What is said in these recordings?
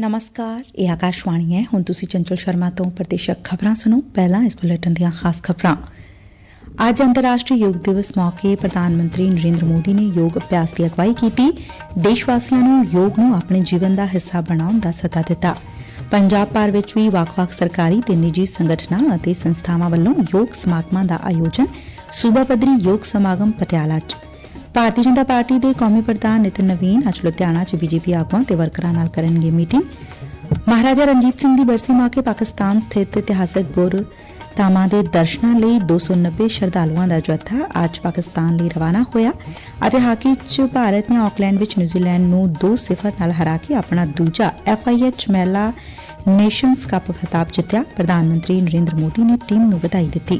नमस्कार, ये आकाशवाणी है। हुण तुसीं चंचल शर्मा तो प्रदेशक खबरां सुनो। पहला इस बुलेटिन दीआं खास खबरां। ਅੱਜ ਅੰਤਰਰਾਸ਼ਟਰੀ ਯੋਗ ਦਿਵਸ ਮੌਕੇ ਪ੍ਰਧਾਨ ਮੰਤਰੀ ਨਰਿੰਦਰ ਮੋਦੀ ਨੇ ਯੋਗ ਅਭਿਆਸ ਦੀ ਅਗਵਾਈ ਕੀਤੀ। ਦੇਸ਼ ਵਾਸੀਆਂ ਨੂੰ ਯੋਗ ਨੂੰ ਆਪਣੇ ਜੀਵਨ ਦਾ ਹਿੱਸਾ ਬਣਾਉਣ ਦਾ ਸੱਦਾ ਦਿੱਤਾ। ਪੰਜਾਬ ਭਰ ਵਿੱਚ ਵੀ ਵੱਖ-ਵੱਖ ਸਰਕਾਰੀ ਤੇ ਨਿੱਜੀ ਸੰਗਠਨਾਂ ਅਤੇ ਸੰਸਥਾਵਾਂ ਵੱਲੋਂ ਯੋਗ ਸਮਾਗਮਾਂ ਦਾ ਆਯੋਜਨ। ਸੂਬਾ ਪੱਧਰੀ ਯੋਗ ਸਮਾਗਮ ਪਟਿਆਲਾ 'ਚ। ਭਾਰਤੀ ਜਨਤਾ ਪਾਰਟੀ ਦੇ ਕੌਮੀ ਪ੍ਰਧਾਨ ਨਿਤਿਨ ਨਵੀਨ ਅੱਜ ਲੁਧਿਆਣਾ 'ਚ ਬੀਜੇਪੀ ਆਗੂਆਂ ਤੇ ਵਰਕਰਾਂ ਨਾਲ ਕਰਨਗੇ ਮੀਟਿੰਗ। ਮਹਾਰਾਜਾ ਰਣਜੀਤ ਸਿੰਘ ਦੀ ਬਰਸੀ ਮੌਕੇ ਪਾਕਿਸਤਾਨ ਸਥਿਤ ਇਤਿਹਾਸਕ ਗੁਰਧਾਮਾਂ ਦੇ ਦਰਸ਼ਨਾਂ ਲਈ 290 ਸ਼ਰਧਾਲੂਆਂ ਦਾ ਜੱਥਾ ਅੱਜ ਪਾਕਿਸਤਾਨ ਲਈ ਰਵਾਨਾ ਹੋਇਆ ਅਤੇ ਹਾਕੀ 'ਚ ਭਾਰਤ ਨੇ ਆਕਲੈਂਡ ਵਿੱਚ ਨਿਊਜ਼ੀਲੈਂਡ ਨੂੰ 2-0 ਨਾਲ ਹਰਾ ਕੇ ਆਪਣਾ ਦੂਜਾ FIH ਮਹਿਲਾ ਨੇਸ਼ਨਜ਼ ਕੱਪ ਖਿਤਾਬ ਜਿੱਤਿਆ। ਪ੍ਰਧਾਨ ਮੰਤਰੀ ਨਰਿੰਦਰ ਮੋਦੀ ਨੇ ਟੀਮ ਨੂੰ ਵਧਾਈ ਦਿੱਤੀ।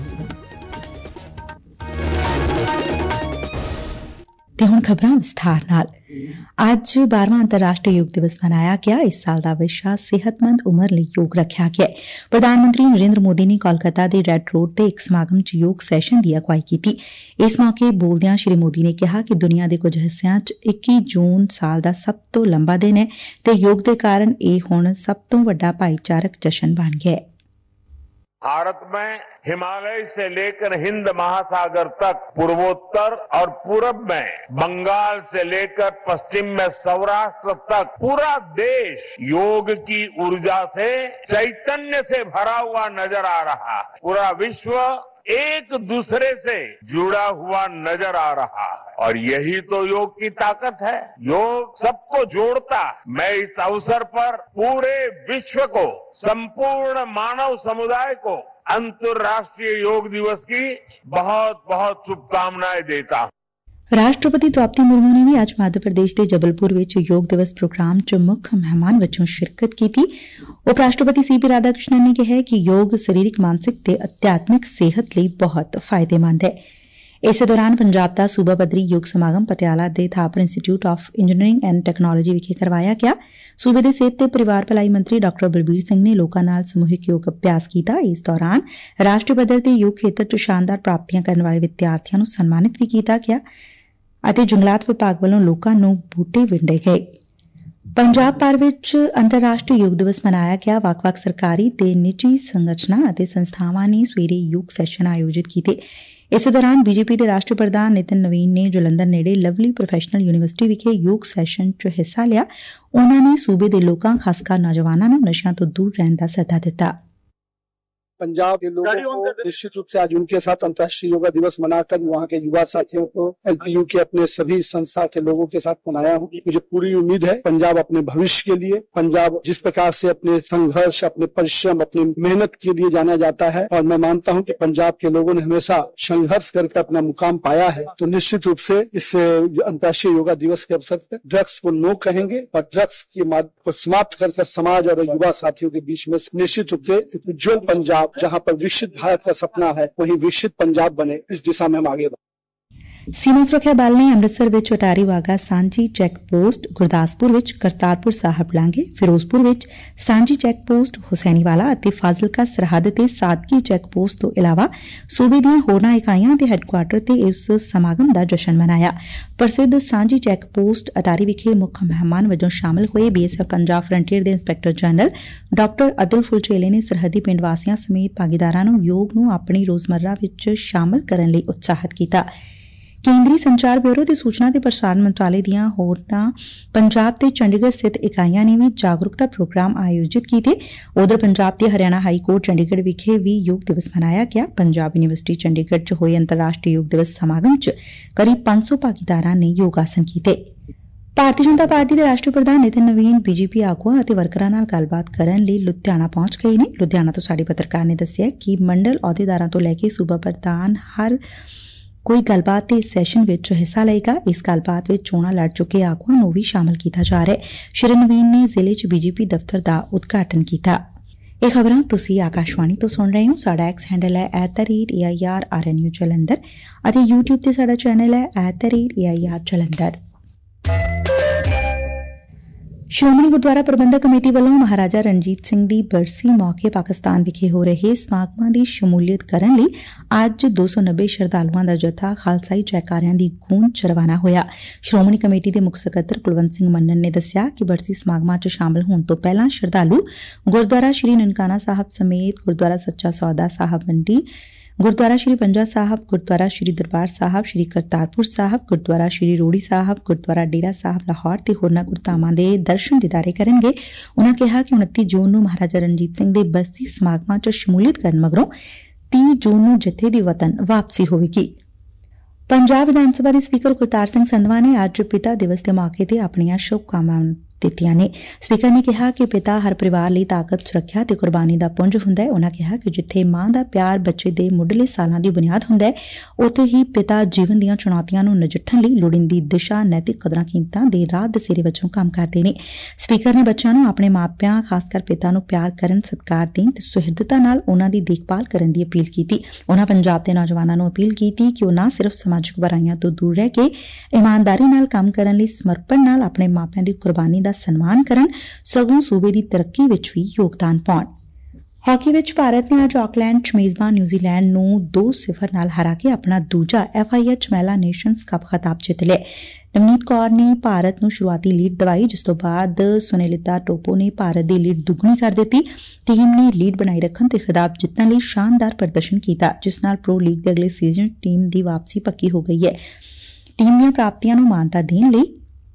ਤੇ ਹੁਣ ਖਬਰਾਂ ਵਿਸਥਾਰ ਨਾਲ। ਅੱਜ 12ਵਾਂ ਅੰਤਰਰਾਸ਼ਟਰੀ ਯੋਗ ਦਿਵਸ ਮਨਾਇਆ ਗਿਆ। ਇਸ ਸਾਲ ਦਾ ਵਿਸ਼ਾ ਸਿਹਤਮੰਦ ਉਮਰ ਲਈ ਯੋਗ ਰੱਖਿਆ ਗਿਆ। ਪ੍ਰਧਾਨ ਮੰਤਰੀ ਨਰਿੰਦਰ ਮੋਦੀ ਨੇ ਕੋਲਕਾਤਾ ਦੇ ਰੈੱਡ ਰੋਡ ਤੇ ਇੱਕ ਸਮਾਗਮ 'ਚ ਯੋਗ ਸੈਸ਼ਨ ਦੀ ਅਗਵਾਈ ਕੀਤੀ। ਇਸ ਮੌਕੇ ਬੋਲਦਿਆਂ ਸ਼੍ਰੀ ਮੋਦੀ ਨੇ ਕਿਹਾ ਕਿ ਦੁਨੀਆ ਦੇ ਕੁਝ ਹਿੱਸਿਆਂ 'ਚ 21 ਜੂਨ ਸਾਲ ਦਾ ਸਭ ਤੋਂ ਲੰਬਾ ਦਿਨ ਹੈ ਤੇ ਯੋਗ ਦੇ ਕਾਰਨ ਇਹ ਹੁਣ ਸਭ ਤੋਂ ਵੱਡਾ ਭਾਈਚਾਰਕ ਜਸ਼ਨ ਬਣ ਗਿਆ ਹੈ। भारत में हिमालय से लेकर हिंद महासागर तक, पूर्वोत्तर और पूरब में बंगाल से लेकर पश्चिम में सौराष्ट्र तक पूरा देश योग की ऊर्जा से, चैतन्य से भरा हुआ नजर आ रहा है। पूरा विश्व एक दूसरे से जुड़ा हुआ नजर आ रहा है और यही तो योग की ताकत है। योग सबको जोड़ता है। मैं इस अवसर पर पूरे विश्व को, संपूर्ण मानव समुदाय को अंतर्राष्ट्रीय योग दिवस की बहुत बहुत शुभकामनाएं देता हूं। ਰਾਸ਼ਟਰਪਤੀ ਦ੍ਰੌਪਦੀ ਮੁਰਮੂ ਨੇ ਵੀ ਅੱਜ ਮੱਧ ਪ੍ਰਦੇਸ਼ ਦੇ ਜਬਲਪੁਰ ਵਿੱਚ ਯੋਗ ਦਿਵਸ ਪ੍ਰੋਗਰਾਮ 'ਚ ਮੁੱਖ ਮਹਿਮਾਨ ਵਜੋਂ ਸ਼ਿਰਕਤ ਕੀਤੀ। ਉਪ ਰਾਸ਼ਟਰਪਤੀ CP ਰਾਧਾਕ੍ਰਿਸ਼ਨਨ ਨੇ ਕਿਹਾ ਕਿ ਯੋਗ ਸਰੀਰਕ, ਮਾਨਸਿਕ ਤੇ ਅਧਿਆਤਮਿਕ ਸਿਹਤ ਲਈ ਬਹੁਤ ਫਾਇਦੇਮੰਦ ਹੈ। ਇਸੇ ਦੌਰਾਨ ਪੰਜਾਬ ਦਾ ਸੂਬਾ ਪੱਧਰੀ ਯੋਗ ਸਮਾਗਮ ਪਟਿਆਲਾ ਦੇ Thapar institute of engineering and technology ਵਿਖੇ ਕਰਵਾਇਆ ਗਿਆ। ਸੂਬੇ ਦੇ ਸਿਹਤ ਤੇ ਪਰਿਵਾਰ ਭਲਾਈ ਮੰਤਰੀ ਡਾ. ਬਲਬੀਰ ਸਿੰਘ ਨੇ ਲੋਕਾਂ ਨਾਲ ਸਮੂਹਿਕ ਯੋਗ ਅਭਿਆਸ ਕੀਤਾ। ਇਸ ਦੌਰਾਨ ਰਾਸ਼ਟਰੀ ਪੱਧਰ ਤੇ ਯੋਗ ਖੇਤਰ 'ਚ ਸ਼ਾਨਦਾਰ ਪ੍ਰਾਪਤੀਆਂ ਕਰਨ ਵਾਲੇ ਵਿਦਿਆਰਥੀਆਂ ਨੂੰ ਸਨਮਾਨਿਤ ਵੀ ਕੀਤਾ ਗਿਆ ਅਤੇ ਜੰਗਲਾਤ ਵਿਭਾਗ ਵੱਲੋਂ ਲੋਕਾਂ ਨੂੰ ਬੂਟੇ ਵੰਡੇ ਗਏ। ਪੰਜਾਬ ਭਰ ਵਿੱਚ ਅੰਤਰਰਾਸ਼ਟਰੀ ਯੋਗ ਦਿਵਸ ਮਨਾਇਆ ਗਿਆ। ਵੱਖ-ਵੱਖ ਸਰਕਾਰੀ ਤੇ ਨਿੱਜੀ ਸੰਗਠਨਾਂ ਅਤੇ ਸੰਸਥਾਵਾਂ ਨੇ ਸਵੇਰੇ ਯੋਗ ਸੈਸ਼ਨ ਆਯੋਜਿਤ ਕੀਤੇ। ਇਸੇ ਦੌਰਾਨ ਬੀਜੇਪੀ ਦੇ ਰਾਸ਼ਟਰੀ ਪ੍ਰਧਾਨ ਨਿਤਿਨ ਨਵੀਨ ਨੇ ਜਲੰਧਰ ਨੇੜੇ ਲਵਲੀ ਪ੍ਰੋਫੈਸ਼ਨਲ ਯੂਨੀਵਰਸਿਟੀ ਵਿਖੇ ਯੋਗ ਸੈਸ਼ਨ 'ਚ ਹਿੱਸਾ ਲਿਆ। ਉਨ੍ਹਾਂ ਨੇ ਸੂਬੇ ਦੇ ਲੋਕਾਂ, ਖਾਸਕਰ ਨੌਜਵਾਨਾਂ ਨੂੰ ਨਸ਼ਿਆਂ ਤੋਂ ਦੂਰ ਰਹਿਣ ਦਾ ਸੱਦਾ ਦਿੱਤਾ। पंजाब के लोगों को निश्चित रूप से आज उनके साथ अंतर्राष्ट्रीय योगा दिवस मनाकर वहाँ के युवा साथियों को, LPU के अपने सभी संस्था के लोगों के साथ मनाया हूँ। मुझे पूरी उम्मीद है पंजाब अपने भविष्य के लिए, पंजाब जिस प्रकार से अपने संघर्ष, अपने परिश्रम, अपनी मेहनत के लिए जाना जाता है और मैं मानता हूँ कि पंजाब के लोगों ने हमेशा संघर्ष करके अपना मुकाम पाया है। तो निश्चित रूप से इस अंतर्राष्ट्रीय योगा दिवस के अवसर पर ड्रग्स को नो कहेंगे और ड्रग्स के मार्ग को समाप्त कर समाज और युवा साथियों के बीच में निश्चित रूप से उज्जवल पंजाब, जहां पर विकसित भारत का सपना है, वही विकसित पंजाब बने, इस दिशा में हम आगे बढ़ें। ਸੀਮਾ ਸੁਰੱਖਿਆ ਬਲ ਨੇ ਅੰਮ੍ਰਿਤਸਰ ਵਿੱਚ ਅਟਾਰੀ ਵਾਘਾ ਸਾਂਝੀ ਚੈੱਕ ਪੋਸਟ, ਗੁਰਦਾਸਪੁਰ ਵਿੱਚ ਕਰਤਾਰਪੁਰ ਸਾਹਿਬ ਲਾਂਘੇ, ਫਿਰੋਜ਼ਪੁਰ ਵਿੱਚ ਸਾਂਝੀ ਚੈੱਕ ਪੋਸਟ, ਹੁਸੈਨੀਵਾਲਾ ਅਤੇ ਫਾਜ਼ਿਲਕਾ ਸਰਹੱਦ ਤੇ ਸਾਦਗੀ ਚੈੱਕ ਪੋਸਟ ਤੋਂ ਇਲਾਵਾ ਸੂਬੇ ਦੀਆਂ ਹੋਰਨਾਂ ਇਕਾਈਆਂ ਤੇ ਹੈੱਡਕੁਆਰਟਰ ਤੇ ਇਸ ਸਮਾਗਮ ਦਾ ਜਸ਼ਨ ਮਨਾਇਆ। ਪ੍ਰਸਿੱਧ ਸਾਂਝੀ ਚੈੱਕ ਪੋਸਟ ਅਟਾਰੀ ਵਿਖੇ ਮੁੱਖ ਮਹਿਮਾਨ ਵਜੋਂ ਸ਼ਾਮਲ ਹੋਏ BSF ਪੰਜਾਬ ਫਰੰਟੀਅਰ ਦੇ ਇੰਸਪੈਕਟਰ ਜਨਰਲ ਡਾ. ਅਤੁਲ ਫੁਲਚੇਲੇ ਨੇ ਸਰਹੱਦੀ ਪਿੰਡ ਵਾਸੀਆਂ ਸਮੇਤ ਭਾਗੀਦਾਰਾਂ ਨੂੰ ਯੋਗ ਨੂੰ ਆਪਣੀ ਰੋਜ਼ਮर्रा ਵਿੱਚ ਸ਼ਾਮਲ ਕਰਨ ਲਈ ਉਤਸ਼ਾਹਿਤ ਕੀਤਾ। ਕੇਂਦਰੀ ਸੰਚਾਰ ਬਿਊਰੋ ਤੇ ਸੂਚਨਾ ਤੇ ਪ੍ਰਸਾਰਣ ਮੰਤਰਾਲੇ ਦੀਆਂ ਹੋਰਨਾਂ ਪੰਜਾਬ ਤੇ ਚੰਡੀਗੜ੍ਹ ਸਥਿਤ ਇਕਾਈਆਂ ਨੇ ਵੀ ਜਾਗਰੂਕਤਾ ਪ੍ਰੋਗਰਾਮ ਆਯੋਜਿਤ ਕੀਤੇ। ਉਧਰ ਪੰਜਾਬ ਤੇ ਹਰਿਆਣਾ ਹਾਈ ਕੋਰਟ ਚੰਡੀਗੜ੍ਹ ਵਿਖੇ ਵੀ ਯੋਗ ਦਿਵਸ ਮਨਾਇਆ ਗਿਆ। ਪੰਜਾਬ ਯੂਨੀਵਰਸਿਟੀ ਚੰਡੀਗੜ੍ਹ 'ਚ ਹੋਏ ਅੰਤਰਰਾਸ਼ਟਰੀ ਯੋਗ ਦਿਵਸ ਸਮਾਗਮ 'ਚ ਕਰੀਬ 500 ਭਾਗੀਦਾਰਾਂ ਨੇ ਯੋਗ ਆਸਨ ਕੀਤੇ। ਭਾਰਤੀ ਜਨਤਾ ਪਾਰਟੀ ਦੇ ਰਾਸ਼ਟਰੀ ਪ੍ਰਧਾਨ ਨਿਤਿਨ ਨਵੀਨ ਬੀਜੇਪੀ ਆਗੂਆਂ ਅਤੇ ਵਰਕਰਾਂ ਨਾਲ ਗੱਲਬਾਤ ਕਰਨ ਲਈ ਲੁਧਿਆਣਾ ਪਹੁੰਚ ਗਏ ਨੇ। ਲੁਧਿਆਣਾ ਤੋਂ ਸਾਡੇ ਪੱਤਰਕਾਰ ਨੇ ਦੱਸਿਆ ਕਿ ਮੰਡਲ ਅਹੁਦੇਦਾਰਾਂ ਤੋਂ ਲੈ ਕੇ ਸੂਬਾ ਪ੍ਰਧਾਨ ਹਰ ਕੋਈ ਗੱਲਬਾਤ ਤੇ ਇਸ ਸੈਸ਼ਨ ਵਿੱਚ ਹਿੱਸਾ ਲਏਗਾ। ਇਸ ਗੱਲਬਾਤ ਵਿੱਚ ਚੋਣਾਂ ਲੜ ਚੁੱਕੇ ਆਗੂਆਂ ਨੂੰ ਵੀ ਸ਼ਾਮਲ ਕੀਤਾ ਜਾ ਰਿਹਾ ਹੈ। ਸ਼੍ਰੀ ਨਵੀਨ ਨੇ ਜ਼ਿਲ੍ਹੇ 'ਚ BJP ਦਫ਼ਤਰ ਦਾ ਉਦਘਾਟਨ ਕੀਤਾ। ਇਹ ਖਬਰਾਂ ਤੁਸੀਂ ਆਕਾਸ਼ਵਾਣੀ ਤੋਂ ਸੁਣ ਰਹੇ ਹੋ। ਸਾਡਾ ਐਕਸ ਹੈਂਡਲ ਹੈ @AIRRNU ਜਲੰਧਰ ਅਤੇ YouTube ਤੇ ਸਾਡਾ ਚੈਨਲ ਹੈ @AIR ਜਲੰਧਰ। ਸ਼੍ਰੋਮਣੀ ਗੁਰਦੁਆਰਾ ਪ੍ਰਬੰਧਕ ਕਮੇਟੀ ਵੱਲੋਂ ਮਹਾਰਾਜਾ ਰਣਜੀਤ ਸਿੰਘ ਦੀ ਬਰਸੀ ਮੌਕੇ ਪਾਕਿਸਤਾਨ ਵਿਖੇ ਹੋ ਰਹੇ ਸਮਾਗਮਾਂ ਦੀ ਸ਼ਮੂਲੀਅਤ ਕਰਨ ਲਈ ਅੱਜ 290 ਸ਼ਰਧਾਲੂਆਂ ਦਾ ਜੱਥਾ ਖਾਲਸਾਈ ਜੈਕਾਰਿਆਂ ਦੀ ਗੂੰਜ ਚ ਰਵਾਨਾ ਹੋਇਆ। ਸ਼੍ਰੋਮਣੀ ਕਮੇਟੀ ਦੇ ਮੁੱਖ ਸਕੱਤਰ ਕੁਲਵੰਤ ਸਿੰਘ ਮੰਨਨ ਨੇ ਦੱਸਿਆ ਕਿ ਬਰਸੀ ਸਮਾਗਮਾਂ ਚ ਸ਼ਾਮਲ ਹੋਣ ਤੋਂ ਪਹਿਲਾਂ ਸ਼ਰਧਾਲੂ ਗੁਰਦੁਆਰਾ ਸ੍ਰੀ ਨਨਕਾਣਾ ਸਾਹਿਬ ਸਮੇਤ ਗੁਰਦੁਆਰਾ ਸੱਚਾ ਸੌਦਾ ਸਾਹਿਬ ਮੰਡੀ, ਗੁਰਦੁਆਰਾ ਸ੍ਰੀ ਪੰਜਾ ਸਾਹਿਬ, ਗੁਰਦੁਆਰਾ ਸ੍ਰੀ ਦਰਬਾਰ ਸਾਹਿਬ, ਸ੍ਰੀ ਕਰਤਾਰਪੁਰ ਸਾਹਿਬ, ਗੁਰਦੁਆਰਾ ਸ੍ਰੀ ਰੋੜੀ ਸਾਹਿਬ, ਗੁਰਦੁਆਰਾ ਡੇਰਾ ਸਾਹਿਬ ਲਾਹੌਰ ਤੇ ਹੋਰਨਾਂ ਗੁਰਧਾਮਾਂ ਦੇ ਦਰਸ਼ਨ ਦੀਦਾਰੇ ਕਰਨਗੇ। ਉਨ੍ਹਾਂ ਕਿਹਾ ਕਿ 29 ਜੂਨ ਨੂੰ ਮਹਾਰਾਜਾ ਰਣਜੀਤ ਸਿੰਘ ਦੇ ਬਰਸੀ ਸਮਾਗਮਾਂ 'ਚ ਸ਼ਮੂਲੀਅਤ ਕਰਨ ਮਗਰੋਂ 30 ਜੂਨ ਨੂੰ ਜਥੇ ਦੀ ਵਤਨ ਵਾਪਸੀ ਹੋਵੇਗੀ। ਪੰਜਾਬ ਵਿਧਾਨ ਸਭਾ ਦੇ ਸਪੀਕਰ ਗੁਰਤਾਰ ਸਿੰਘ ਸੰਧਵਾ ਨੇ ਅੱਜ ਪਿਤਾ ਦਿਵਸ ਦੇ ਮੌਕੇ ਤੇ ਆਪਣੀਆਂ ਸ਼ੁਭਕਾਮਨਾਵਾਂ ਦਿੱਤੀਆਂ ਨੇ। ਸਪੀਕਰ ਨੇ ਕਿਹਾ ਕਿ ਪਿਤਾ ਹਰ ਪਰਿਵਾਰ ਲਈ ਤਾਕਤ, ਸੁਰੱਖਿਆ ਤੇ ਕੁਰਬਾਨੀ ਦਾ ਪੁੰਜ ਹੁੰਦਾ ਹੈ। ਉਨ੍ਹਾਂ ਕਿਹਾ ਕਿ ਜਿੱਥੇ ਮਾਂ ਦਾ ਪਿਆਰ ਬੱਚੇ ਦੇ ਮੁੱਢਲੇ ਸਾਲਾਂ ਦੀ ਬੁਨਿਆਦ ਹੁੰਦਾ ਹੈ, ਉੱਥੇ ਹੀ ਪਿਤਾ ਜੀਵਨ ਦੀਆਂ ਚੁਣੌਤੀਆਂ ਨੂੰ ਨਜਿੱਠਣ ਲਈ ਲੋੜੀਂਦੀ ਦਿਸ਼ਾ, ਨੈਤਿਕ ਕਦਰਾਂ ਕੀਮਤਾਂ ਦੇ ਰਾਹ ਦਸੇਰੇ ਵਜੋਂ ਕੰਮ ਕਰਦੇ ਨੇ। ਸਪੀਕਰ ਨੇ ਬੱਚਿਆਂ ਨੂੰ ਆਪਣੇ ਮਾਪਿਆਂ, ਖਾਸ ਕਰ ਪਿਤਾ ਨੂੰ ਪਿਆਰ ਕਰਨ, ਸਤਿਕਾਰ ਦੇਣ ਤੇ ਸੁਹਿਰਦਤਾ ਨਾਲ ਉਨ੍ਹਾਂ ਦੀ ਦੇਖਭਾਲ ਕਰਨ ਦੀ ਅਪੀਲ ਕੀਤੀ। ਉਨ੍ਹਾਂ ਪੰਜਾਬ ਦੇ ਨੌਜਵਾਨਾਂ ਨੂੰ ਅਪੀਲ ਕੀਤੀ ਕਿ ਉਹ ਨਾ ਸਿਰਫ ਸਮਾਜਿਕ ਬੁਰਾਈਆਂ ਤੋਂ ਦੂਰ ਰਹਿ ਕੇ ਇਮਾਨਦਾਰੀ ਨਾਲ ਕੰਮ ਕਰਨ ਲਈ ਸਮਰਪਣ ਨਾਲ ਆਪਣੇ ਮਾਪਿਆਂ ਦੀ ਕੁਰਬਾਨੀ ਦਾ ਸਨਮਾਨ ਕਰਨ, ਸਗੋਂ ਸੂਬੇ ਦੀ ਤਰੱਕੀ ਵਿੱਚ ਵੀ ਯੋਗਦਾਨ ਪਾਉਣ। ਹਾਕੀ ਵਿੱਚ ਭਾਰਤ ਨੇ ਅੱਜ ਆਕਲੈਂਡ 'ਚ ਮੇਜ਼ਬਾਨ ਨਿਊਜ਼ੀਲੈਂਡ ਨੂੰ 2-0 ਨਾਲ ਹਰਾ ਕੇ ਆਪਣਾ ਦੂਜਾ FIH ਮਹਿਲਾ ਨੇਸ਼ਨਜ਼ ਕੱਪ ਖਿਤਾਬ ਜਿੱਤ ਲਿਆ। ਨਵਨੀਤ ਕੌਰ ਨੇ ਭਾਰਤ ਨੂੰ ਸ਼ੁਰੂਆਤੀ ਲੀਡ ਦਿਵਾਈ, ਜਿਸ ਤੋਂ ਬਾਅਦ ਸੁਨੀਲਿਤਾ ਟੋਪੋ ਨੇ ਭਾਰਤ ਦੀ ਲੀਡ ਦੁੱਗਣੀ ਕਰ ਦਿੱਤੀ। ਟੀਮ ਨੇ ਲੀਡ ਬਣਾਈ ਰੱਖਣ ਤੇ ਖਿਤਾਬ ਜਿੱਤਣ ਲਈ ਸ਼ਾਨਦਾਰ ਪ੍ਰਦਰਸ਼ਨ ਕੀਤਾ, ਜਿਸ ਨਾਲ ਪ੍ਰੋ ਲੀਗ ਦੇ ਅਗਲੇ ਸੀਜ਼ਨ ਟੀਮ ਦੀ ਵਾਪਸੀ ਪੱਕੀ ਹੋ ਗਈ ਹੈ। ਟੀਮ ਦੀਆਂ ਪ੍ਰਾਪਤੀਆਂ ਨੂੰ ਮਾਨਤਾ ਦੇਣ ਲਈ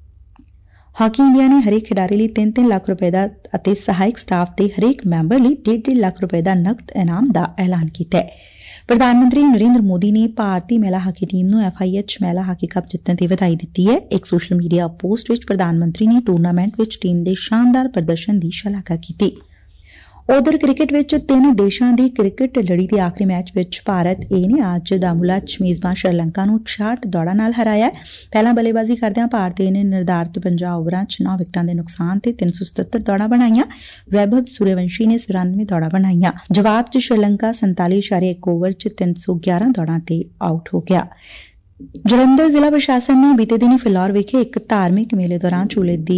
ਹਾਕੀ ਇੰਡੀਆ ਨੇ ਹਰੇਕ ਖਿਡਾਰੀ ਲਈ 3-3 ਲੱਖ ਰੁਪਏ ਦਾ ਅਤੇ ਸਹਾਇਕ ਸਟਾਫ ਦੇ ਹਰੇਕ ਮੈਂਬਰ ਲਈ 1.5 ਲੱਖ ਰੁਪਏ ਦਾ ਨਕਦ ਇਨਾਮ ਦਾ ਐਲਾਨ ਕੀਤਾ ਹੈ। ਪ੍ਰਧਾਨ ਮੰਤਰੀ ਨਰਿੰਦਰ ਮੋਦੀ ਨੇ ਭਾਰਤੀ ਮਹਿਲਾ ਹਾਕੀ ਟੀਮ ਨੂੰ FIH ਮਹਿਲਾ ਹਾਕੀ ਕੱਪ ਜਿੱਤਣ ਤੇ ਵਧਾਈ ਦਿੱਤੀ ਹੈ। ਇੱਕ ਸੋਸ਼ਲ ਮੀਡੀਆ ਪੋਸਟ ਵਿੱਚ ਪ੍ਰਧਾਨ ਮੰਤਰੀ ਨੇ ਟੂਰਨਾਮੈਂਟ ਵਿੱਚ ਟੀਮ ਦੇ ਸ਼ਾਨਦਾਰ ਪ੍ਰਦਰਸ਼ਨ ਦੀ ਸ਼ਲਾਘਾ ਕੀਤੀ। ਉਧਰ ਕ੍ਰਿਕਟ ਵਿੱਚ 3 ਦੇਸ਼ਾਂ ਦੀ ਕ੍ਰਿਕਟ ਲੜੀ ਦੇ ਆਖਰੀ ਮੈਚ ਵਿੱਚ ਭਾਰਤ A ਨੇ ਅੱਜ ਦਾਮੂਲਾ 'ਚ ਮੇਜ਼ਬਾਨ ਸ਼੍ਰੀਲੰਕਾ ਨੂੰ 66 ਦੌੜਾਂ ਨਾਲ ਹਰਾਇਆ। ਪਹਿਲਾਂ ਬੱਲੇਬਾਜ਼ੀ ਕਰਦਿਆਂ ਭਾਰਤ A ਨੇ ਨਿਰਧਾਰਤ 50 ਓਵਰਾਂ 'ਚ 9 ਵਿਕਟਾਂ ਦੇ ਨੁਕਸਾਨ ਤੇ 377 ਦੌੜਾਂ ਬਣਾਈਆਂ। ਵੈਭਵ ਸੂਰਯਵੰਸ਼ੀ ਨੇ 94 ਦੌੜਾਂ ਬਣਾਈਆਂ। ਜਵਾਬ 'ਚ ਸ਼੍ਰੀਲੰਕਾ 47.1 ਓਵਰ 'ਚ 311 ਦੌੜਾਂ ਤੇ ਆਊਟ ਹੋ ਗਿਆ। ਜਲੰਧਰ ਜ਼ਿਲ੍ਹਾ ਪ੍ਰਸ਼ਾਸਨ ਨੇ ਬੀਤੇ ਦਿਨੀ ਫਿਲੌਰ ਵਿਖੇ ਇੱਕ ਧਾਰਮਿਕ ਮੇਲੇ ਦੌਰਾਨ ਝੂਲੇ ਦੀ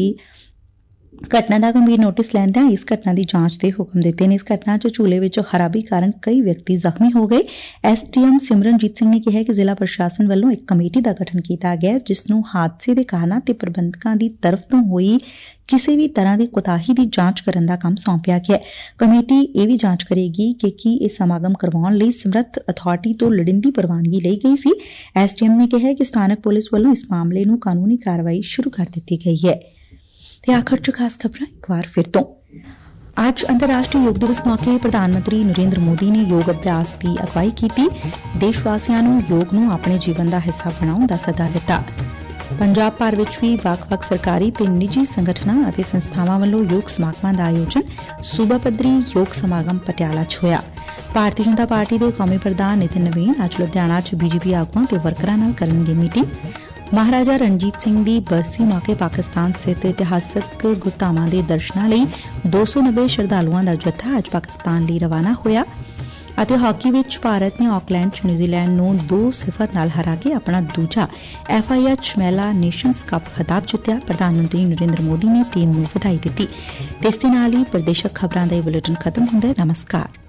ਘਟਨਾ ਦਾ ਗੰਭੀਰ ਨੋਟਿਸ ਲੈਂਦਿਆਂ ਇਸ ਘਟਨਾ ਦੀ ਜਾਂਚ ਦੇ ਹੁਕਮ ਦਿੱਤੇ ਨੇ। ਇਸ ਘਟਨਾ 'ਚ ਝੂਲੇ ਵਿੱਚ ਖਰਾਬੀ ਕਾਰਨ ਕਈ ਵਿਅਕਤੀ ਜ਼ਖਮੀ ਹੋ ਗਏ। SDM ਸਿਮਰਨਜੀਤ ਸਿੰਘ ਨੇ ਕਿਹਾ ਕਿ ਜ਼ਿਲ੍ਹਾ ਪ੍ਰਸ਼ਾਸਨ ਵੱਲੋਂ ਇੱਕ ਕਮੇਟੀ ਦਾ ਗਠਨ ਕੀਤਾ ਗਿਆ, ਜਿਸ ਨੂੰ ਹਾਦਸੇ ਦੇ ਕਾਰਨਾਂ ਤੇ ਪ੍ਰਬੰਧਕਾਂ ਦੀ ਤਰਫ ਤੋਂ ਹੋਈ ਕਿਸੇ ਵੀ ਤਰ੍ਹਾਂ ਦੀ ਕੁਤਾਹੀ ਦੀ ਜਾਂਚ ਕਰਨ ਦਾ ਕੰਮ ਸੌਂਪਿਆ ਗਿਆ। ਕਮੇਟੀ ਇਹ ਵੀ ਜਾਂਚ ਕਰੇਗੀ ਕਿ ਕੀ ਇਹ ਸਮਾਗਮ ਕਰਵਾਉਣ ਲਈ ਸਮਰੱਥ ਅਥਾਰਟੀ ਤੋਂ ਲੋੜੀਂਦੀ ਪ੍ਰਵਾਨਗੀ ਲਈ ਗਈ ਸੀ। SDM ਨੇ ਕਿਹਾ ਕਿ ਸਥਾਨਕ ਪੁਲਿਸ ਵੱਲੋਂ ਇਸ ਮਾਮਲੇ ਨੂੰ ਕਾਨੂੰਨੀ ਕਾਰਵਾਈ ਸ਼ੁਰੂ ਕਰ ਦਿੱਤੀ ਗਈ ਹੈ। ਤੇ ਆਖਰ 'ਚ ਖਾਸ ਖਬਰਾਂ ਇੱਕ ਵਾਰ ਫਿਰ ਤੋਂ। ਅੱਜ ਅੰਤਰਰਾਸ਼ਟਰੀ ਯੋਗ ਦਿਵਸ ਮੌਕੇ ਪ੍ਰਧਾਨ ਮੰਤਰੀ ਨਰਿੰਦਰ ਮੋਦੀ ਨੇ ਯੋਗ ਅਭਿਆਸ ਦੀ ਅਗਵਾਈ ਕੀਤੀ। ਦੇਸ਼ ਵਾਸੀਆਂ ਨੂੰ ਯੋਗ ਨੂੰ ਆਪਣੇ ਜੀਵਨ ਦਾ ਹਿੱਸਾ ਬਣਾਉਣ ਦਾ ਸੱਦਾ ਦਿੱਤਾ। ਪੰਜਾਬ ਭਰ ਵਿੱਚ ਵੀ ਵੱਖ-ਵੱਖ ਸਰਕਾਰੀ ਤੇ ਨਿੱਜੀ ਸੰਗਠਨਾਂ ਅਤੇ ਸੰਸਥਾਵਾਂ ਵੱਲੋਂ ਯੋਗ ਸਮਾਗਮਾਂ ਦਾ ਆਯੋਜਨ। ਸੂਬਾ ਪੱਧਰੀ ਯੋਗ ਸਮਾਗਮ ਪਟਿਆਲਾ 'ਚ ਹੋਇਆ। ਭਾਰਤੀ ਜਨਤਾ ਪਾਰਟੀ ਦੇ ਕੌਮੀ ਪ੍ਰਧਾਨ ਨਿਤਿਨ ਨਵੀਨ ਅੱਜ ਲੁਧਿਆਣਾ 'ਚ BJP ਆਗੂਆਂ ਤੇ ਵਰਕਰਾਂ ਨਾਲ ਕਰਨਗੇ ਮੀਟਿੰਗ। ਮਹਾਰਾਜਾ ਰਣਜੀਤ ਸਿੰਘ ਦੀ ਬਰਸੀ ਮੌਕੇ ਪਾਕਿਸਤਾਨ ਸਥਿਤ ਇਤਿਹਾਸਕ ਗੁਰਧਾਮਾਂ ਦੇ ਦਰਸ਼ਨਾਂ ਲਈ 290 ਸ਼ਰਧਾਲੂਆਂ ਦਾ ਜੱਥਾ ਅੱਜ ਪਾਕਿਸਤਾਨ ਲਈ ਰਵਾਨਾ ਹੋਇਆ। ਅਤੇ ਹਾਕੀ ਵਿੱਚ ਭਾਰਤ ਨੇ ਆਕਲੈਂਡ 'ਚ ਨਿਊਜ਼ੀਲੈਂਡ ਨੂੰ 2-0 ਨਾਲ ਹਰਾ ਕੇ ਆਪਣਾ ਦੂਜਾ FIH ਮਹਿਲਾ ਨੇਸ਼ਨਜ਼ ਕੱਪ ਖਿਤਾਬ ਜਿੱਤਿਆ। ਪ੍ਰਧਾਨ ਮੰਤਰੀ ਨਰਿੰਦਰ ਮੋਦੀ ਨੇ ਟੀਮ ਨੂੰ ਵਧਾਈ ਦਿੱਤੀ। ਤੇ ਇਸ ਦੇ ਨਾਲ ਹੀ ਪ੍ਰਦੇਸ਼ਕ ਖਬਰਾਂ ਦਾ ਇਹ ਬੁਲੇਟਿਨ ਖਤਮ ਹੁੰਦਾ ਹੈ। ਨਮਸਕਾਰ।